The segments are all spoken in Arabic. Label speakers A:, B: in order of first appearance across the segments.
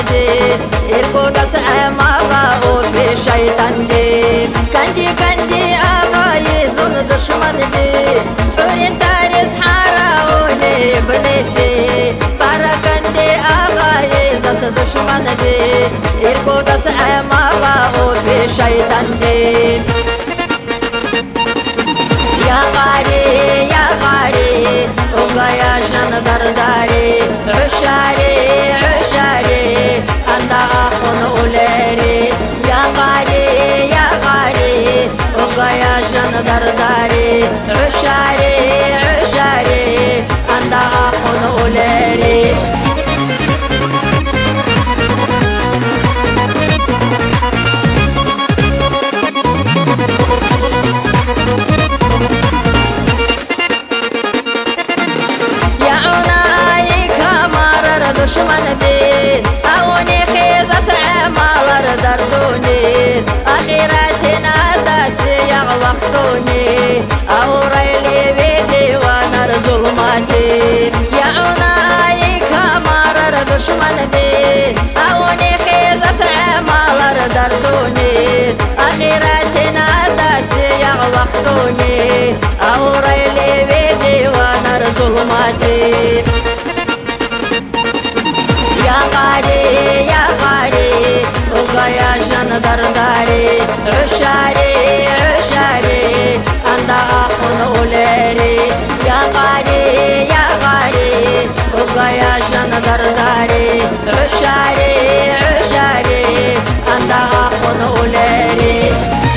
A: دين إركو تسعى مالا وفي شيطان دين كندي أغايز دشمن دين حورين تاريس حراوني إبليسي باراكندي أغايز دشمن دين إركو تسعى مالا وفي شيطان دين يا غاري وغايا جن درداري عشاري أنت أخون أولاري يا غاري وغايا جن درداري عشاري أنت أخون أولاري دشمن دين أوني خيز أسعى مالر دردونيس أخيراتنا داسيغ وقتوني أو ريلي بيدي ونر ظلماتي يعوناي كمارر دشمن دين أوني خيز أسعى مالر دردونيس أخيراتنا داسيغ وقتوني أو ريلي بيدي ونر ظلماتي يا غاري وغايا جن درداري عشاري أنت أخون أولاري يا غاري وغايا جن درداري عشاري أنت أخون أولاري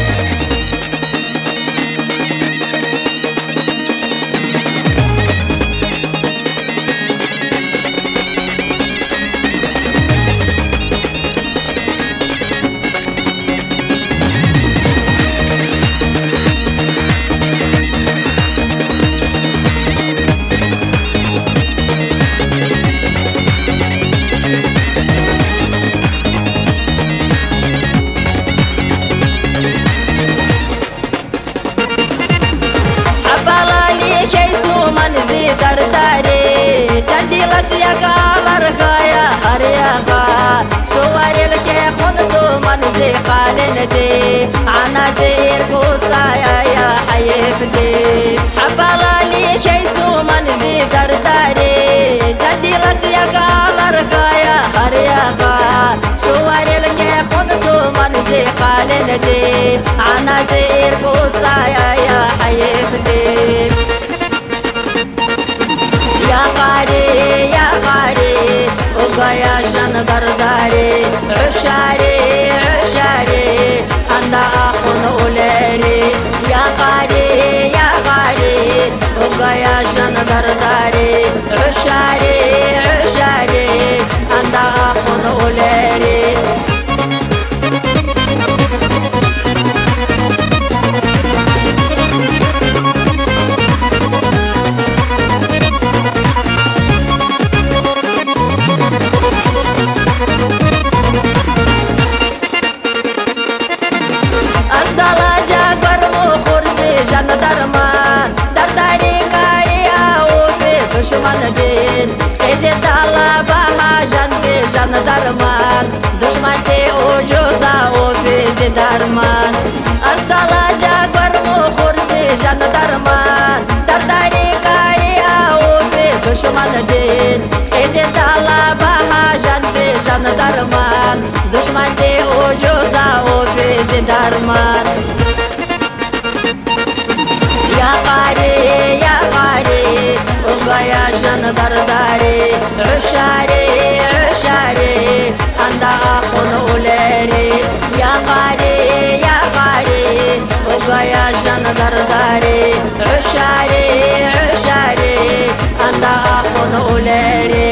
A: درداري جندي لسيك على رخايا هرياغا سواري لكي خون سومن زي قالين دي عنا زير قوتايا يا حيفتي حبالالي كي سومن زي درداري جندي لسيك على رخايا هرياغا سواري لكي خون سومن زي قالين دي عنا زير قوتايا يا حيفتي يا غاري وغايا جن درداري عشاري أنت أخون أولاري يا غاري وغايا جن درداري عشاري أنت أخون أولاري جن درمان درداري كاري أو في دشمن دين كيزي دالا بها جن درمان دشمن تي وجوزا أو في زي درمان أصدالا جاكور مخورزي جن درمان درداري كاري أو في دشمن دين كيزي دالا بها جن درمان دشمن تي وجوزا أو في زي درمان يا غاري وغايا جن درداري عشاري أنت أخون أولاري يا غاري وغايا جن درداري عشاري أنت أخون أولاري